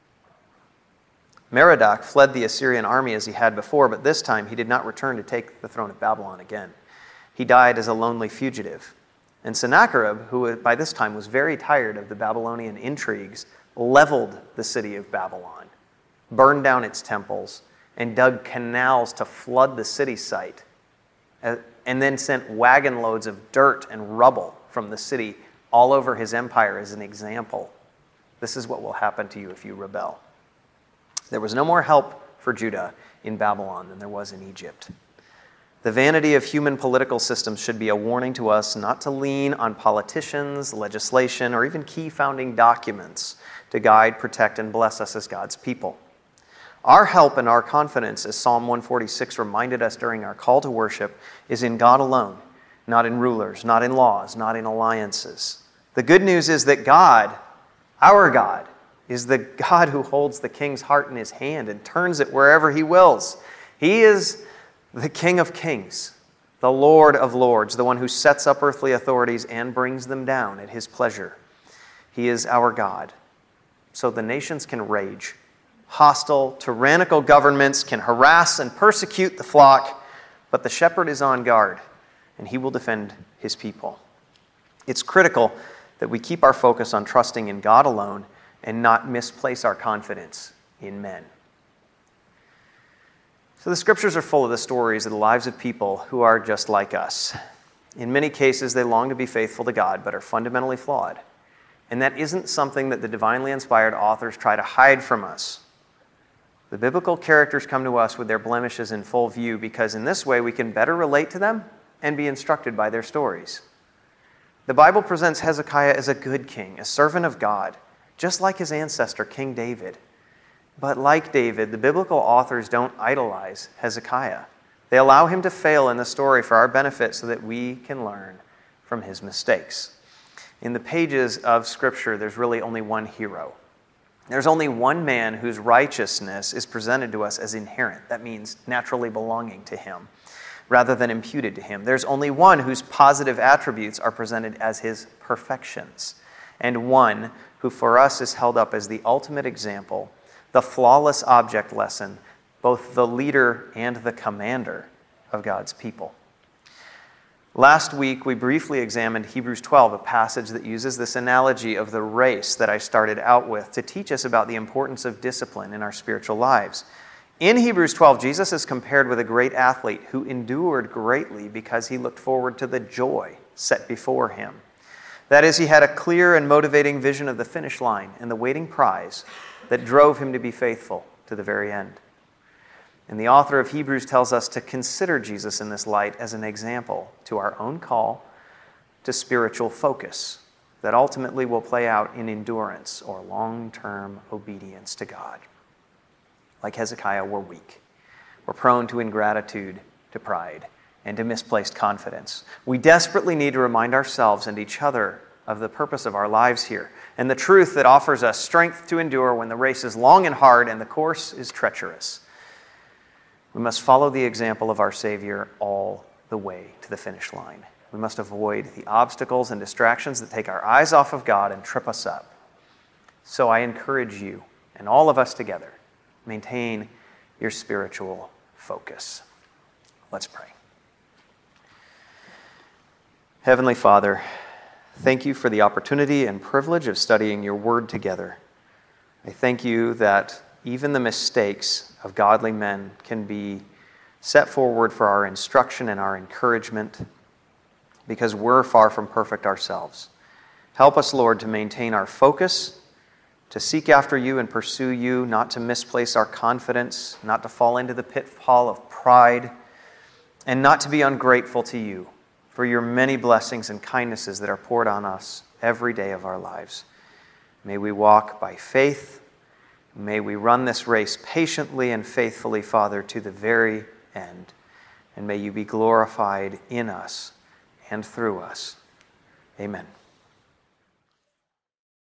Merodach fled the Assyrian army as he had before, but this time he did not return to take the throne of Babylon again. He died as a lonely fugitive. And Sennacherib, who by this time was very tired of the Babylonian intrigues, leveled the city of Babylon, burned down its temples, and dug canals to flood the city site, and then sent wagon loads of dirt and rubble from the city all over his empire as an example. This is what will happen to you if you rebel. There was no more help for Judah in Babylon than there was in Egypt. The vanity of human political systems should be a warning to us not to lean on politicians, legislation, or even key founding documents to guide, protect, and bless us as God's people. Our help and our confidence, as Psalm 146 reminded us during our call to worship, is in God alone, not in rulers, not in laws, not in alliances. The good news is that God, our God, is the God who holds the king's heart in his hand and turns it wherever he wills. He is the King of kings, the Lord of lords, the one who sets up earthly authorities and brings them down at his pleasure. He is our God. So the nations can rage. Hostile, tyrannical governments can harass and persecute the flock, but the shepherd is on guard, and he will defend his people. It's critical that we keep our focus on trusting in God alone and not misplace our confidence in men. So the scriptures are full of the stories of the lives of people who are just like us. In many cases, they long to be faithful to God, but are fundamentally flawed. And that isn't something that the divinely inspired authors try to hide from us. The biblical characters come to us with their blemishes in full view because in this way we can better relate to them and be instructed by their stories. The Bible presents Hezekiah as a good king, a servant of God, just like his ancestor, King David. But like David, the biblical authors don't idolize Hezekiah. They allow him to fail in the story for our benefit so that we can learn from his mistakes. In the pages of Scripture, there's really only one hero. There's only one man whose righteousness is presented to us as inherent. That means naturally belonging to him, rather than imputed to him. There's only one whose positive attributes are presented as his perfections, and one who for us is held up as the ultimate example, the flawless object lesson, both the leader and the commander of God's people. Last week, we briefly examined Hebrews 12, a passage that uses this analogy of the race that I started out with to teach us about the importance of discipline in our spiritual lives. In Hebrews 12, Jesus is compared with a great athlete who endured greatly because he looked forward to the joy set before him. That is, he had a clear and motivating vision of the finish line and the waiting prize that drove him to be faithful to the very end. And the author of Hebrews tells us to consider Jesus in this light as an example to our own call to spiritual focus that ultimately will play out in endurance or long-term obedience to God. Like Hezekiah, we're weak. We're prone to ingratitude, to pride, and to misplaced confidence. We desperately need to remind ourselves and each other of the purpose of our lives here and the truth that offers us strength to endure when the race is long and hard and the course is treacherous. We must follow the example of our Savior all the way to the finish line. We must avoid the obstacles and distractions that take our eyes off of God and trip us up. So I encourage you, and all of us together, maintain your spiritual focus. Let's pray. Heavenly Father, thank you for the opportunity and privilege of studying your word together. I thank you that even the mistakes of godly men can be set forward for our instruction and our encouragement because we're far from perfect ourselves. Help us, Lord, to maintain our focus, to seek after you and pursue you, not to misplace our confidence, not to fall into the pitfall of pride, and not to be ungrateful to you for your many blessings and kindnesses that are poured on us every day of our lives. May we walk by faith. May we run this race patiently and faithfully, Father, to the very end. And may you be glorified in us and through us. Amen.